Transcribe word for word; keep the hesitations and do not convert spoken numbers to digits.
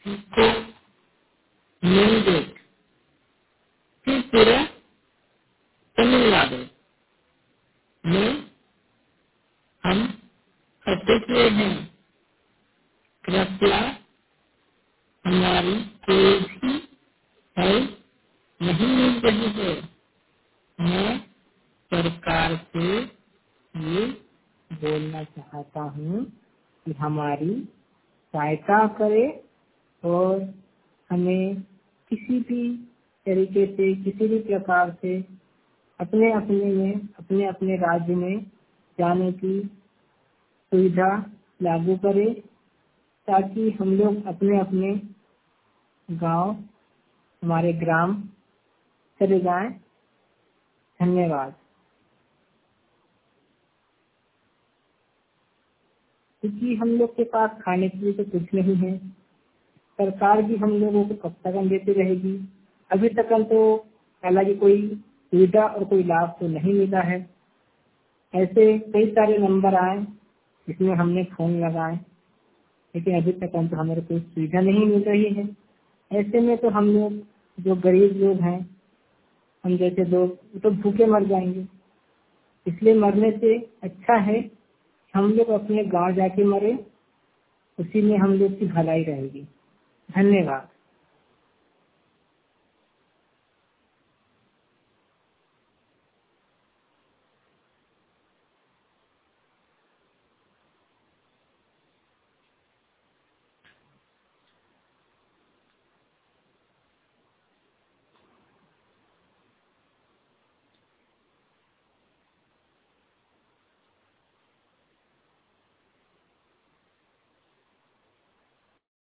को नहीं देख त्रिपुरा तमिलनाडु में हम फंसे हुए हैं। कृपया हमारी कोई भी हेल्प नहीं मिल रही है। मैं सरकार से ये बोलना चाहता हूँ कि हमारी सहायता करे और हमें किसी भी तरीके से किसी भी प्रकार से अपने अपने में अपने अपने राज्य में जाने की सुविधा लागू करे, ताकि हम लोग अपने अपने गांव, हमारे ग्राम चले जाएं। धन्यवाद। क्योंकि हम लोग के पास खाने के लिए तो कुछ नहीं है, सरकार भी हम लोगों को कब तक देती रहेगी। अभी तक तो हालांकि कोई सुविधा और कोई लाभ तो नहीं मिला है। ऐसे कई सारे नंबर आए जिसमें हमने फोन लगाए, लेकिन अभी तक तो हमारे कोई सुविधा नहीं मिल रही है। ऐसे में तो हम लोग जो गरीब लोग हैं, हम जैसे लोग तो भूखे मर जाएंगे। इसलिए मरने से अच्छा है हम लोग अपने गांव जाके मरे, उसी में हम लोग की भलाई रहेगी। धन्यवाद।